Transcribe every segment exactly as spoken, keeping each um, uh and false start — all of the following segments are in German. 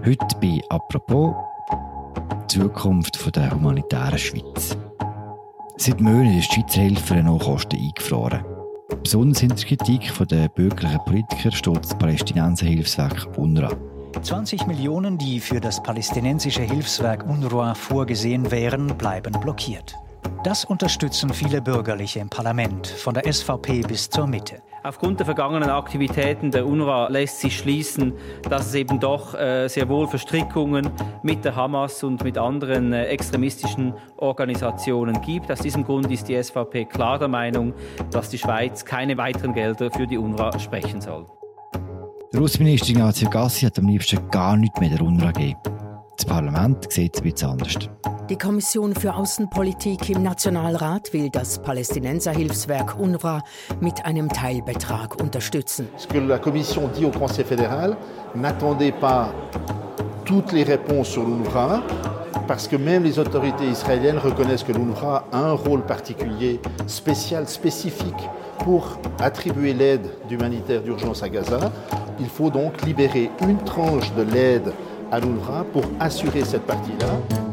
Heute bei «Apropos» die Zukunft der humanitären Schweiz. Seit Monaten ist die Schweizer Hilfe für Nachkosten eingefroren. Besonders hinter der Kritik der bürgerlichen Politiker steht das Palästinenser-Hilfswerk UNRWA. zwanzig Millionen, die für das palästinensische Hilfswerk UNRWA vorgesehen wären, bleiben blockiert. Das unterstützen viele Bürgerliche im Parlament, von der S V P bis zur Mitte. Aufgrund der vergangenen Aktivitäten der UNRWA lässt sich schließen, dass es eben doch äh, sehr wohl Verstrickungen mit der Hamas und mit anderen äh, extremistischen Organisationen gibt. Aus diesem Grund ist die S V P klar der Meinung, dass die Schweiz keine weiteren Gelder für die UNRWA sprechen soll. Der Außenminister Ignazio Gassi hat am liebsten gar nichts mehr der UNRWA gegeben. Das Parlament sieht es ein bisschen anders. Die Kommission für Außenpolitik im Nationalrat will das Palästinenser-Hilfswerk UNRWA mit einem Teilbetrag unterstützen. Ce que la Commission dit au Conseil fédéral, n'attendez pas toutes les réponses sur l'UNRWA, parce que même les autorités israéliennes reconnaissent que l'UNRWA a un rôle particulier, spécial, spécifique pour attribuer l'aide humanitaire d'urgence à Gaza. Il faut donc libérer une tranche de l'aide à l'UNRWA pour assurer cette partie-là.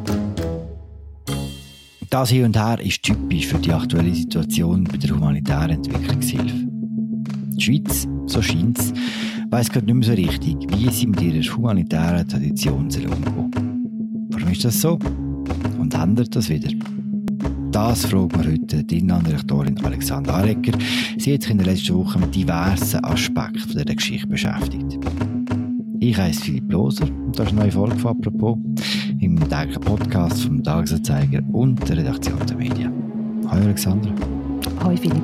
Das Hin und Her ist typisch für die aktuelle Situation bei der humanitären Entwicklungshilfe. Die Schweiz, so scheint es, weiss gerade nicht mehr so richtig, wie sie mit ihrer humanitären Tradition umgehen. Warum ist das so? Und ändert das wieder? Das fragen wir heute die Innendirektorin Alexandra Arecker. Sie hat sich in der letzten Woche mit diversen Aspekten dieser Geschichte beschäftigt. Ich heiße Philipp Loser und das ist eine neue Folge von «Apropos» im täglichen Podcast vom Tagesanzeiger und der Redaktion der Medien. Hallo Alexandra. Hallo Philipp.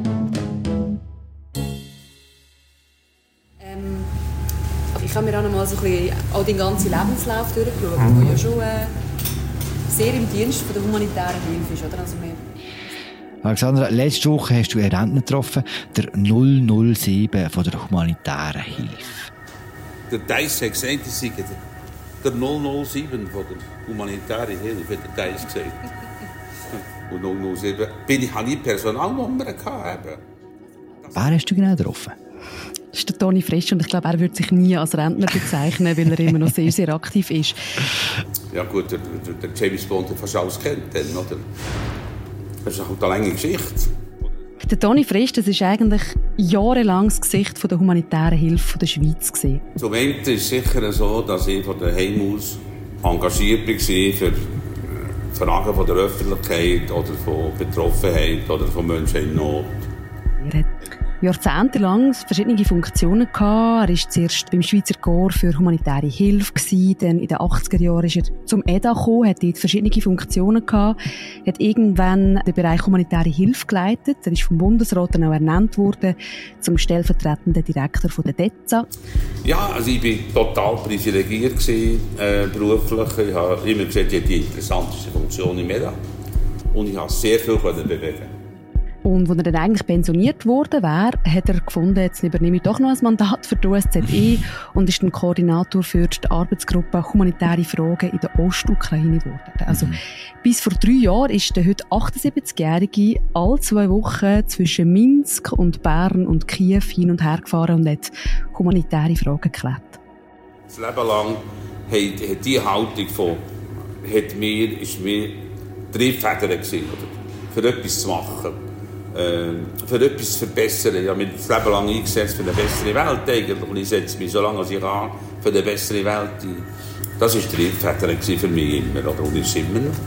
Ähm, ich habe mir auch noch mal so ein bisschen auch den ganzen Lebenslauf durchgeschaut, mhm. der ja schon äh, sehr im Dienst von der humanitären Hilfe ist. Oder? Also wir Alexandra, letzte Woche hast du einen Rentner getroffen, der null null sieben von der humanitären Hilfe. Der Deiss hat gesagt, ich sei der null null sieben von der humanitären Hilfe, hat der Deiss gesagt. Und null null sieben bin ich, habe ich Personalnummer gehabt. Wer hast du genau getroffen? Das ist der Toni Frisch und ich glaube, er würde sich nie als Rentner bezeichnen, weil er immer noch sehr, sehr aktiv ist. Ja gut, der, der James Bond hat fast alles kennt, oder? Das ist eine lange Geschichte. Der Toni Frisch, das ist eigentlich jahrelang das Gesicht der humanitären Hilfe der Schweiz gewesen. Zum einen ist es sicher so, dass ich von daheim aus engagiert war für Fragen von der Öffentlichkeit oder von Betroffenheit oder von Menschen in Not. Er hat jahrzehntelang verschiedene Funktionen gehabt. Er war zuerst beim Schweizer Korps für humanitäre Hilfe gewesen. Dann in den achtziger Jahren ist er zum E D A gekommen, hat dort verschiedene Funktionen gehabt. Hat irgendwann den Bereich humanitäre Hilfe geleitet. Er ist vom Bundesrat dann auch ernannt worden zum stellvertretenden Direktor von der D E Z A. Ja, also ich war total privilegiert gewesen, äh, beruflich. Ich habe immer gesagt, ich habe die interessanteste Funktion im E D A. Und ich habe sehr viel bewegen. Und als er dann eigentlich pensioniert worden wäre, hat er gefunden, jetzt übernehme ich doch noch ein Mandat für die U S Z E und ist dann Koordinator für die Arbeitsgruppe Humanitäre Fragen in der Ostukraine geworden. Also mhm. bis vor drei Jahren ist der heute achtundsiebzigjährige alle zwei Wochen zwischen Minsk und Bern und Kiew hin und her gefahren und hat humanitäre Fragen geklärt. Das Leben lang hat, hat diese Haltung von, hat mir, ist mir Triebfeder gewesen, oder? Für etwas zu machen. Für etwas zu verbessern. Ich habe mich das Leben lang eingesetzt für eine bessere Welt eigentlich. Und ich setze mich so lange als ich kann für eine bessere Welt ein. Das war die Triebfeder für mich immer, oder? Und ist es immer noch.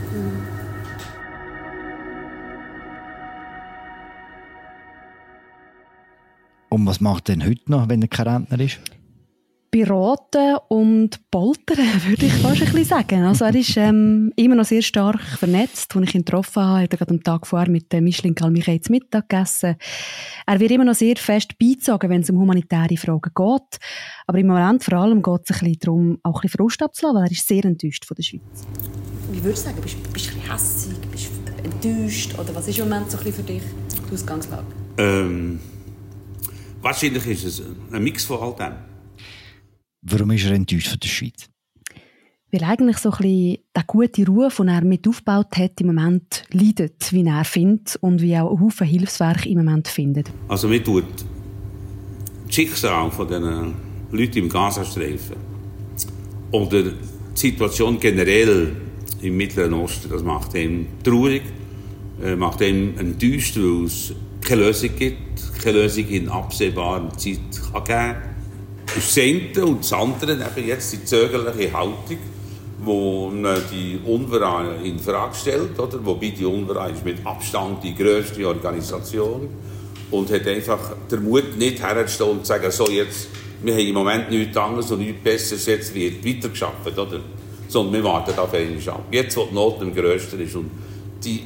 Und was macht er denn heute noch, wenn er kein Rentner ist? Beraten und poltern, würde ich fast ein bisschen sagen. Also er ist ähm, immer noch sehr stark vernetzt. Als ich ihn getroffen habe, hat er gerade am Tag vorher mit Micheline Calmichel zu Mittag gegessen. Er wird immer noch sehr fest beizogen, wenn es um humanitäre Fragen geht. Aber im Moment vor allem geht es ein bisschen darum, auch ein bisschen Frust abzulassen, weil er ist sehr enttäuscht von der Schweiz. Wie würdest du sagen, bist, bist du ein bisschen hässig, bist du enttäuscht? Oder was ist im Moment so ein bisschen für dich die Ausgangslage? Ähm, wahrscheinlich ist es ein Mix von all dem. Warum ist er enttäuscht von der Schweiz? Weil eigentlich so ein bisschen der gute Ruf, den er mit aufgebaut hat, im Moment leidet, wie er findet und wie auch ein Haufen Hilfswerke im Moment findet. Also mir tut das Schicksal von diesen Leuten im Gazastreifen oder die Situation generell im Mittleren Osten, das macht ihn traurig, äh, macht ihn enttäuscht, weil es keine Lösung gibt, keine Lösung in absehbarer Zeit kann geben. Das ist das eine und das andere eben jetzt die zögerliche Haltung, wo die UNRWA in Frage stellt, oder? Wobei die UNRWA ist mit Abstand die grösste Organisation und hat einfach den Mut nicht herzustehen und zu sagen, so jetzt, wir haben im Moment nichts anderes und nichts Besseres, jetzt wird weitergeschafft, oder? Sondern wir warten auf einen ab. Jetzt, wo die Not am grössten ist und die,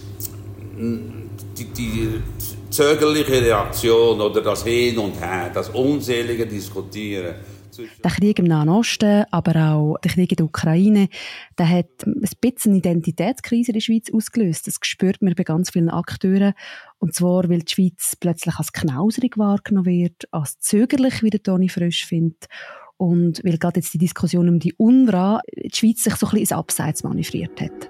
die, die zögerliche Reaktion oder das Hin und Her, das unselige Diskutieren. Der Krieg im Nahen Osten, aber auch der Krieg in der Ukraine, der hat ein bisschen eine Identitätskrise in der Schweiz ausgelöst. Das spürt man bei ganz vielen Akteuren. Und zwar, weil die Schweiz plötzlich als knauserig wahrgenommen wird, als zögerlich, wie der Toni Frösch findet. Und weil gerade jetzt die Diskussion um die UNRWA die Schweiz sich so ein bisschen ins Abseits manövriert hat.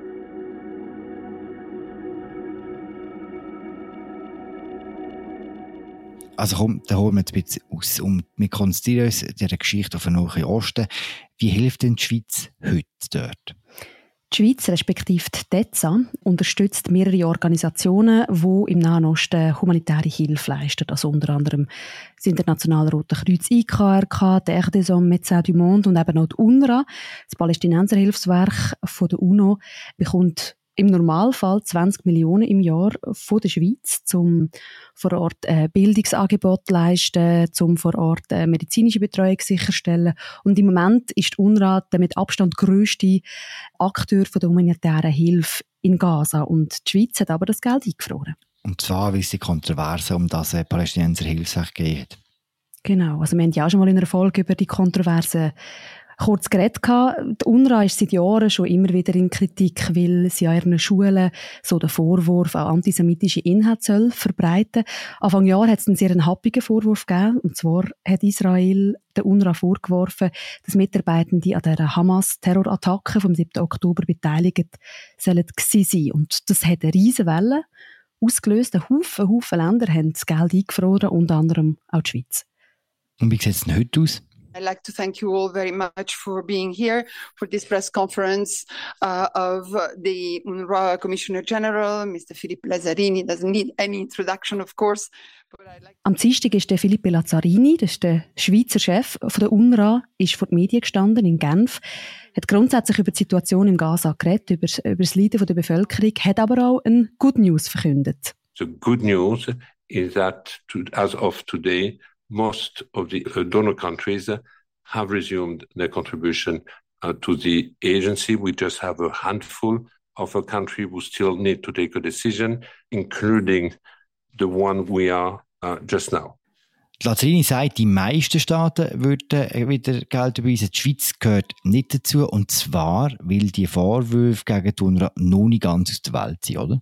Also komm, da holen wir jetzt ein bisschen aus. Und wir konzentrieren uns in dieser Geschichte auf den Nahen Osten. Wie hilft denn die Schweiz heute dort? Die Schweiz, respektive die D E Z A, unterstützt mehrere Organisationen, die im Nahen Osten humanitäre Hilfe leisten. Also unter anderem das Internationale Rote Kreuz I K R K, der R D S O M, Médecins du Monde und eben auch die UNRWA, das Palästinenserhilfswerk von der UNO, bekommt im Normalfall zwanzig Millionen im Jahr von der Schweiz, um vor Ort äh, Bildungsangebot leisten, um vor Ort äh, medizinische Betreuung sicherstellen. Und im Moment ist die UNRWA der mit Abstand grösste Akteur von der humanitären Hilfe in Gaza. Und die Schweiz hat aber das Geld eingefroren. Und zwar, weil es die Kontroverse um das äh, Palästinenser-Hilfswerk geht. Genau, also wir haben ja auch schon mal in einer Folge über die Kontroverse kurz geredet. Die UNRWA ist seit Jahren schon immer wieder in Kritik, weil sie an ihren Schulen so den Vorwurf an antisemitische Inhalte verbreiten soll. Anfang Jahr hat es einen sehr happigen Vorwurf gegeben. Und zwar hat Israel der UNRWA vorgeworfen, dass Mitarbeitende an der Hamas-Terrorattacke vom siebten Oktober beteiligt sollen gewesen sein. Und das hat eine riesige Welle ausgelöst. Ein Haufen, Haufen Länder haben das Geld eingefroren, unter anderem auch die Schweiz. Und wie sieht es denn heute aus? I'd like to thank you all very much for being here for this press conference uh, of the UNRWA Commissioner General, Mister Filippo Lazzarini. Doesn't need any introduction, of course. Like Am Dienstag ist der Filippo Lazzarini, das ist der Schweizer Chef von der UNRWA, ist vor den Medien gestanden in Genf, hat grundsätzlich über die Situation im Gaza geredet, über, über das Leiden der Bevölkerung, hat aber auch eine Good News verkündet. The good news is that to, as of today, most of the uh, donor countries uh, have resumed their contribution uh, to the agency. We just have a handful of a country who still need to take a decision, including the one we are uh, just now. Lazzarini sagt, die meisten Staaten würden wieder Geld überweisen. Die Schweiz gehört nicht dazu. Und zwar, weil die Vorwürfe gegen die UNRWA noch nicht ganz aus der Welt sind, oder?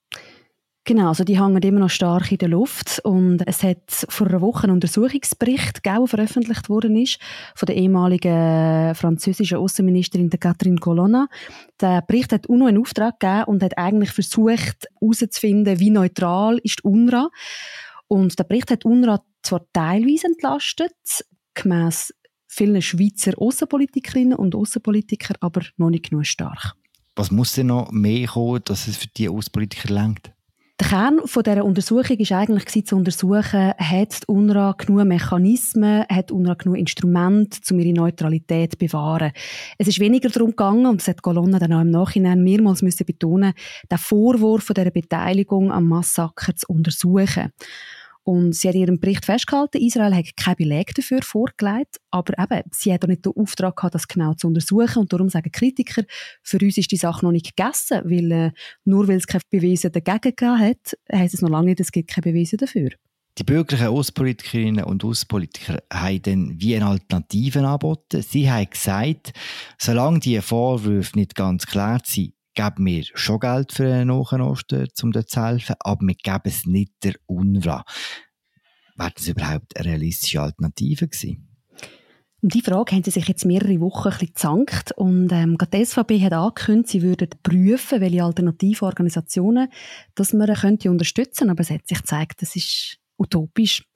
Genau, also die hängen immer noch stark in der Luft und es hat vor einer Woche einen Untersuchungsbericht gegeben, der veröffentlicht worden ist, von der ehemaligen französischen Außenministerin Catherine Colonna. Der Bericht hat UNO einen Auftrag gegeben und hat eigentlich versucht herauszufinden, wie neutral ist die UNRWA. Und der Bericht hat UNRWA zwar teilweise entlastet, gemäss vielen Schweizer Außenpolitikerinnen und Außenpolitiker, aber noch nicht genug stark. Was muss denn noch mehr kommen, dass es für die Außenpolitiker reicht? Der Kern von dieser Untersuchung war eigentlich zu untersuchen, hat die UNRWA genug Mechanismen, hat die UNRWA genug Instrumente, um ihre Neutralität zu bewahren. Es ist weniger darum gegangen, und das hat Colonna dann auch im Nachhinein mehrmals müssen betonen, den Vorwurf von dieser Beteiligung am Massaker zu untersuchen. Und sie hat in ihrem Bericht festgehalten, Israel hat keinen Beleg dafür vorgelegt, aber eben, sie hat auch nicht den Auftrag gehabt, das genau zu untersuchen. Und darum sagen Kritiker, für uns ist die Sache noch nicht gegessen, weil äh, nur weil es keine Beweise dagegen gegeben hat, heisst es noch lange nicht, es gibt keine Beweise dafür. Die bürgerlichen Außenpolitikerinnen und Außenpolitiker haben dann wie eine Alternative angeboten. Sie haben gesagt, solange die Vorwürfe nicht ganz klar sind, geben wir schon Geld für den Nahen Osten, um dort zu helfen, aber wir geben es nicht der UNRWA. Wäre das überhaupt eine realistische Alternative gewesen? Um diese Frage haben sie sich jetzt mehrere Wochen ein bisschen gezankt und ähm, die S V P hat angekündigt, sie würden prüfen, welche alternativen Organisationen dass man könnte unterstützen, aber es hat sich gezeigt, das ist utopisch.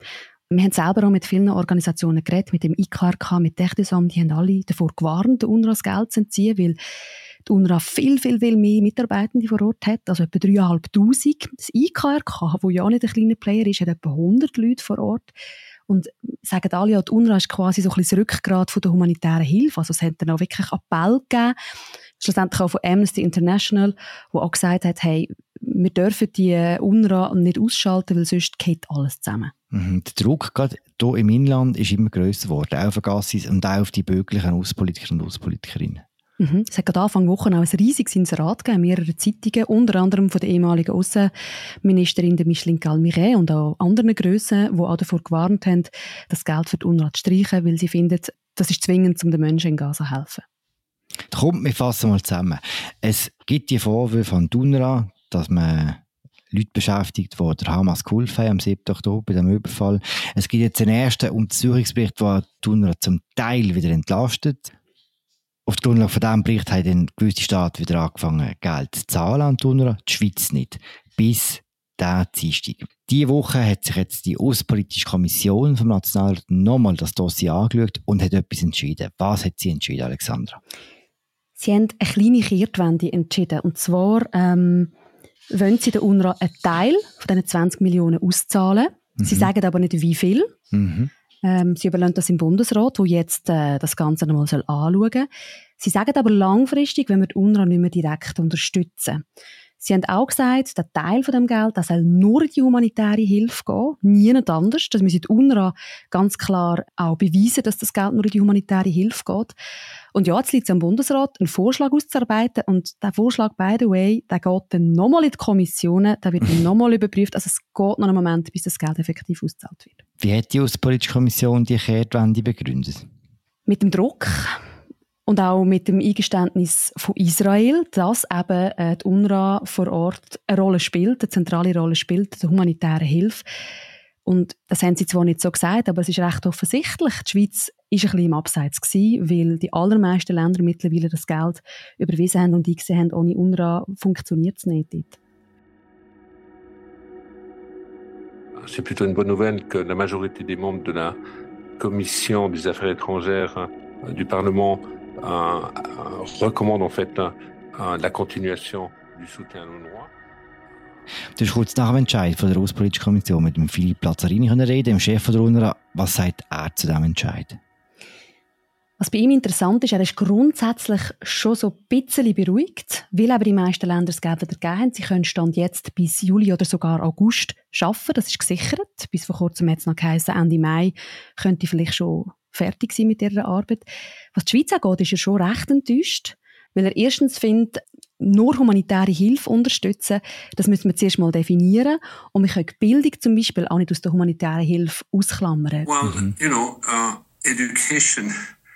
Wir haben selber auch mit vielen Organisationen geredet, mit dem I K R K, mit Techtesam, die haben alle davor gewarnt, der UNRWA das Geld zu entziehen, weil die UNRWA viel, viel, viel mehr Mitarbeitende vor Ort hat, also etwa dreitausendfünfhundert. Das I K R K, das ja nicht ein kleiner Player ist, hat etwa hundert Leute vor Ort. Und sagen alle, ja, die UNRWA ist quasi so ein bisschen das Rückgrat von der humanitären Hilfe. Also es hat dann auch wirklich Appell gegeben, schlussendlich auch von Amnesty International, wo auch gesagt hat, hey, wir dürfen die UNRWA nicht ausschalten, weil sonst geht alles zusammen. Mhm. Der Druck gerade hier im Inland ist immer grösser geworden, auch auf Gassis und auch auf die bürgerlichen Außenpolitiker und Außenpolitikerinnen. Mhm. Es hat gerade Anfang Woche auch ein riesiges Inserat gegeben, mehrere Zeitungen, unter anderem von der ehemaligen Außenministerin Micheline Galmiret und auch anderen Grössen, die auch davor gewarnt haben, das Geld für die UNRWA zu streichen, weil sie finden, das ist zwingend, um den Menschen in Gaza zu helfen. Kommt, wir fassen mal zusammen. Es gibt die Vorwürfe von der UNRWA, dass man Leute beschäftigt, die der Hamas geholfen haben am siebten Oktober bei dem Überfall. Es gibt jetzt einen ersten Untersuchungsbericht, der die UNRWA zum Teil wieder entlastet. Auf der Grundlage von diesem Bericht haben dann gewisse Staaten wieder angefangen, Geld zu zahlen an die UNRWA, die Schweiz nicht. Bis diesen Dienstag. Diese Woche hat sich jetzt die Außenpolitische Kommission vom Nationalrat nochmal das Dossier angeschaut und hat etwas entschieden. Was hat sie entschieden, Alexandra? Sie haben eine kleine Kehrtwende entschieden. Und zwar ähm, wollen sie der UNRWA einen Teil von diesen zwanzig Millionen auszahlen. Mhm. Sie sagen aber nicht, wie viel. Mhm. Ähm, sie überlassen das im Bundesrat, der jetzt äh, das Ganze nochmal anschauen soll. Sie sagen aber langfristig, wenn wir die UNRWA nicht mehr direkt unterstützen. Sie haben auch gesagt, der Teil von dem Geld, das soll nur in die humanitäre Hilfe gehen, niemand anders. Das müssen die UNRWA ganz klar auch beweisen, dass das Geld nur in die humanitäre Hilfe geht. Und ja, jetzt liegt es am Bundesrat, einen Vorschlag auszuarbeiten. Und der Vorschlag, by the way, der geht dann nochmal in die Kommissionen, der wird dann nochmal überprüft. Also es geht noch einen Moment, bis das Geld effektiv ausgezahlt wird. Wie hat die Außenpolitische Kommission die Kehrtwende begründet? Mit dem Druck. Und auch mit dem Eingeständnis von Israel, dass eben äh, die UNRWA vor Ort eine Rolle spielt, eine zentrale Rolle spielt, der humanitären Hilfe. Und das haben sie zwar nicht so gesagt, aber es ist recht offensichtlich. Die Schweiz war ein bisschen im Abseits gewesen, weil die allermeisten Länder mittlerweile das Geld überwiesen haben und eingesehen haben, ohne UNRWA funktioniert es nicht dort. C'est plutôt une bonne nouvelle que la majorité des membres de la Commission des Affaires étrangères du Parlement Euh, euh, recommande en fait euh, la continuation du soutien à l'UNRWA. Du hast kurz nach dem Entscheid von der Außenpolitischen Kommission mit dem Philippe Lazzarini reden, dem Chef der UNRWA. Was sagt er zu diesem Entscheid? Was bei ihm interessant ist, er ist grundsätzlich schon so ein bisschen beruhigt, weil aber die meisten Länder das Geld wieder gegeben haben. Sie können Stand jetzt bis Juli oder sogar August arbeiten, das ist gesichert. Bis vor kurzem hat es noch geheißen, Ende Mai könnte vielleicht schon fertig sein mit ihrer Arbeit. Was die Schweiz angeht, ist er schon recht enttäuscht, weil er erstens findet, nur humanitäre Hilfe unterstützen, das müssen wir zuerst mal definieren und wir können die Bildung zum Beispiel auch nicht aus der humanitären Hilfe ausklammern. Well, mhm. you know, uh, education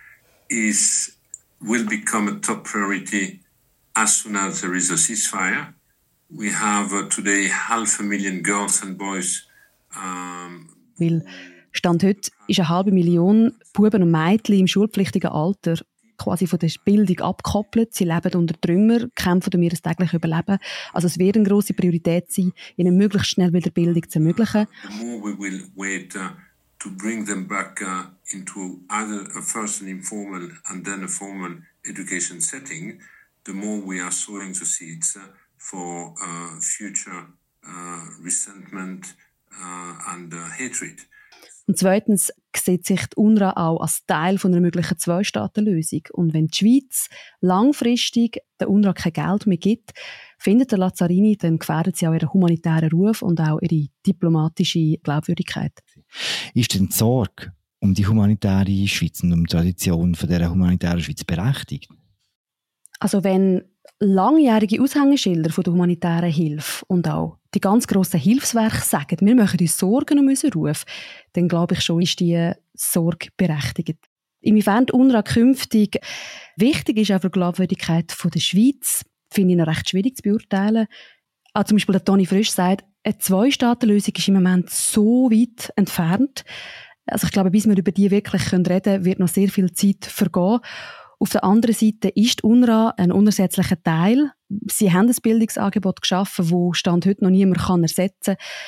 is will become a top priority as soon as there is a ceasefire. We have uh, today half a million girls and boys. Um, weil Stand heute ist eine halbe Million Buben und Mädchen im schulpflichtigen Alter quasi von der Bildung abgekoppelt. Sie leben unter Trümmer, kämpfen um ihr tägliches Überleben. Also es wird eine grosse Priorität sein, ihnen möglichst schnell wieder Bildung zu ermöglichen. The more we will wait uh, to bring them back uh, into either a first an informal and then a formal education setting, the more we are sowing the seeds uh, for uh, future uh, resentment uh, and uh, hatred. Und zweitens sieht sich die UNRWA auch als Teil von einer möglichen Zwei-Staaten-Lösung. Und wenn die Schweiz langfristig der UNRWA kein Geld mehr gibt, findet der Lazzarini, dann gefährdet sie auch ihren humanitären Ruf und auch ihre diplomatische Glaubwürdigkeit. Ist denn die Sorge um die humanitäre Schweiz und um die Tradition von dieser humanitären Schweiz berechtigt? Also wenn langjährige Aushängeschilder von der humanitären Hilfe und auch die ganz grossen Hilfswerke sagen, wir machen uns Sorgen um unseren Ruf, dann glaube ich schon, ist die Sorge berechtigt. Inwiefern die UNRWA künftig wichtig ist auch für die Glaubwürdigkeit der Schweiz, finde ich noch recht schwierig zu beurteilen. Auch zum Beispiel der Toni Frisch sagt, eine Zwei-Staaten-Lösung ist im Moment so weit entfernt. Also ich glaube, bis wir über die wirklich reden können, wird noch sehr viel Zeit vergehen. Auf der anderen Seite ist die UNRWA ein unersetzlicher Teil. Sie haben ein Bildungsangebot geschaffen, das Stand heute noch niemand kann ersetzen kann.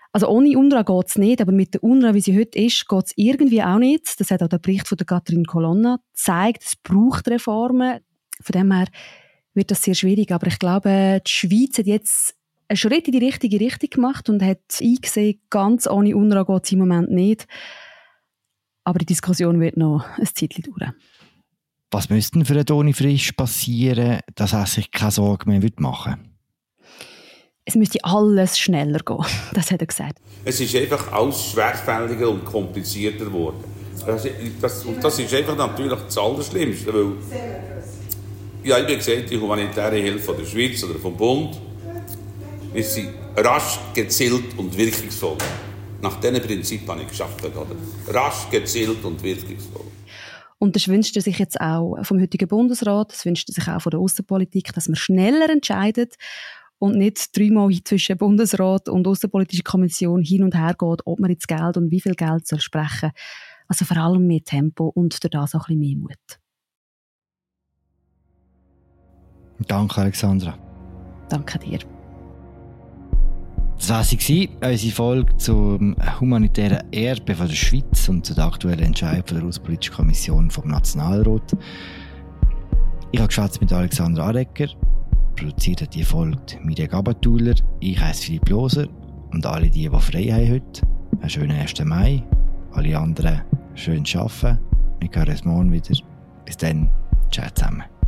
Also ohne UNRWA geht es nicht, aber mit der UNRWA, wie sie heute ist, geht es irgendwie auch nicht. Das hat auch der Bericht von der Catherine Colonna gezeigt. Es braucht Reformen. Von dem her wird das sehr schwierig. Aber ich glaube, die Schweiz hat jetzt einen Schritt in die richtige Richtung gemacht und hat eingesehen, ganz ohne UNRWA geht es im Moment nicht. Aber die Diskussion wird noch ein Zeitchen dauern. Was müsste denn für einen Toni Frisch passieren, dass er sich keine Sorgen mehr machen würde? Es müsste alles schneller gehen, das hat er gesagt. Es ist einfach alles schwerfälliger und komplizierter geworden. Das, das, und das ist einfach natürlich das Allerschlimmste, weil ja, ich habe gesagt, die humanitäre Hilfe der Schweiz oder vom Bund, wir sind rasch, gezielt und wirkungsvoll. Nach diesen Prinzipien habe ich geschafft. Oder? Rasch, gezielt und wirkungsvoll. Und das wünscht er sich jetzt auch vom heutigen Bundesrat, das wünscht er sich auch von der Aussenpolitik, dass man schneller entscheidet und nicht dreimal zwischen Bundesrat und Aussenpolitische Kommission hin und her geht, ob man jetzt Geld und wie viel Geld soll sprechen. Also vor allem mehr Tempo und durch das auch ein bisschen mehr Mut. Danke, Alexandra. Danke dir. Das war sie, unsere Folge zum humanitären Erbe von der Schweiz und zu der aktuellen Entscheidung von der Außenpolitischen Kommission vom Nationalrat. Ich habe geschwätzt mit Alexandra Arecker. Produziert hat die Folge Mirja Gabatuller. Ich heiße Philipp Loser. Und alle die, die frei haben heute, einen schönen ersten Mai. Alle anderen schön arbeiten. Wir hören uns morgen wieder. Bis dann. Ciao zusammen.